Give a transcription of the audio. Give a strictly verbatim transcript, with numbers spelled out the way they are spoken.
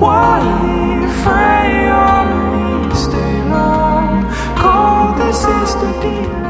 Why you afraid of me? Stay long. Call this is the deal.